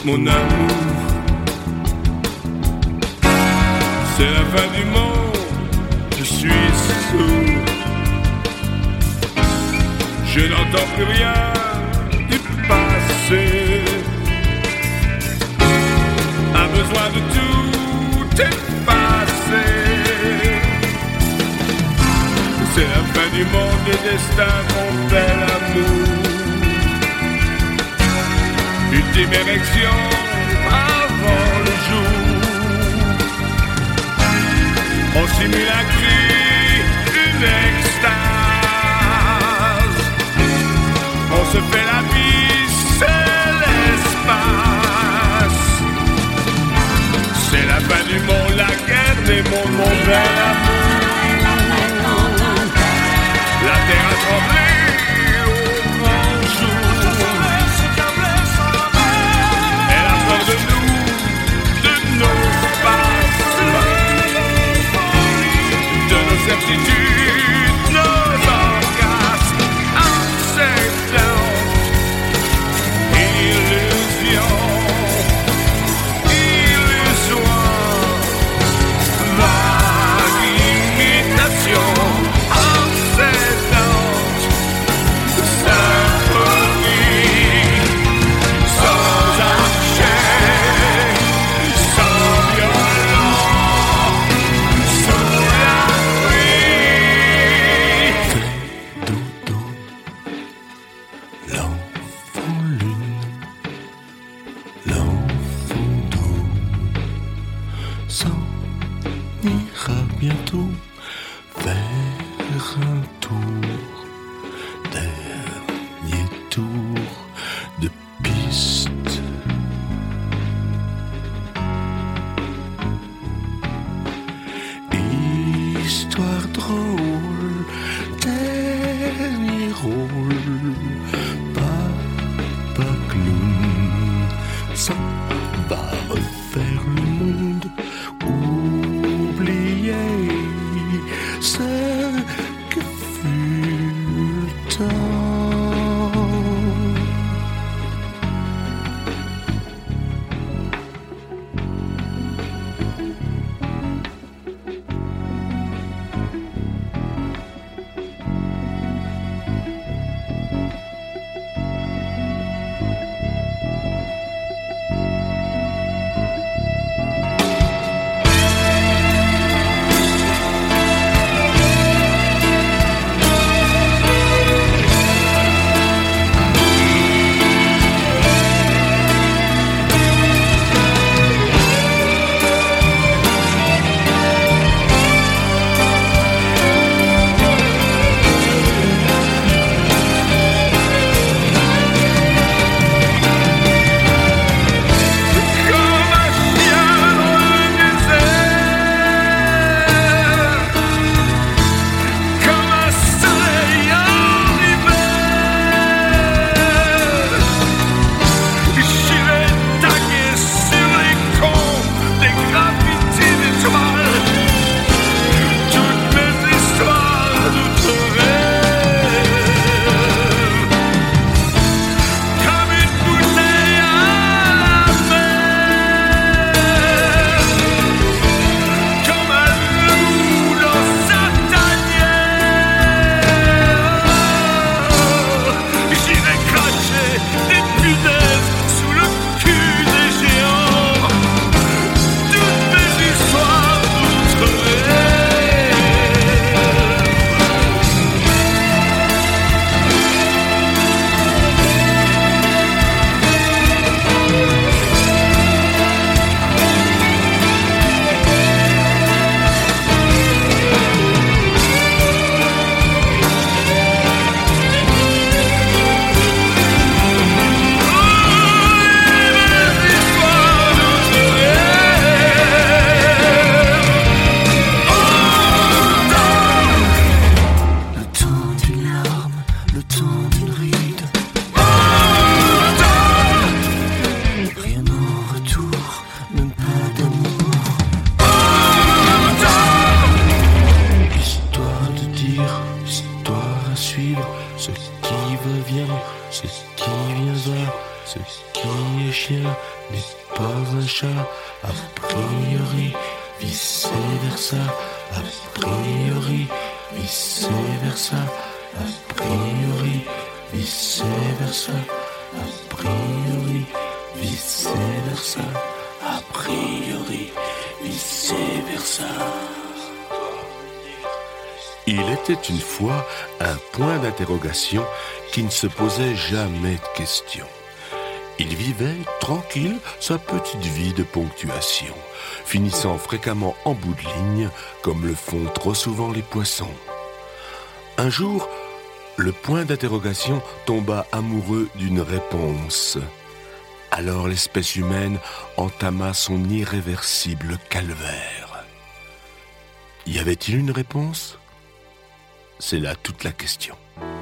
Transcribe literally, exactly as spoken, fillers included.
mon amour. C'est la fin du monde, je suis sourd. Je n'entends plus rien du passé. A besoin de tout effacer. C'est la fin du monde, des destins qu'on fait l'amour. Ultime érection avant le jour. On simule un cri, une extase. On se fait la vie, c'est l'espace. C'est la fin du monde, la guerre des mondes, mon bel amour. La terre a tremblé au grand jour. Elle a peur de nous, de nos passes, de nos certitudes, nos orgasmes, acceptance, illusion, illusoire, vague imitation. Bientôt faire un tour, dernier tour de piste. Histoire drôle, dernier rôle, papa clown, ça va refaire le monde. Ce que fut le temps. chien n'est pas un chat, a priori, vice versa, a priori, vice versa, a priori, vice versa, a priori, vice versa, a priori, vice versa. Il était une fois un point d'interrogation qui ne se posait jamais de questions. Il vivait tranquille sa petite vie de ponctuation, finissant fréquemment en bout de ligne, comme le font trop souvent les poissons. Un jour, le point d'interrogation tomba amoureux d'une réponse. Alors l'espèce humaine entama son irréversible calvaire. Y avait-il une réponse ? C'est là toute la question.